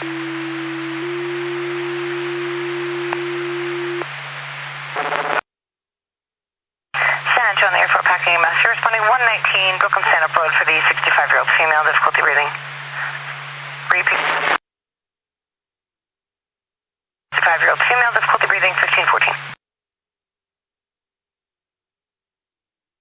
San Antonio Airport packing master responding 119 Brooklyn Stand-Up Road for the 65-year-old female, difficulty breathing. Repeat. 65-year-old female, difficulty breathing, 1514.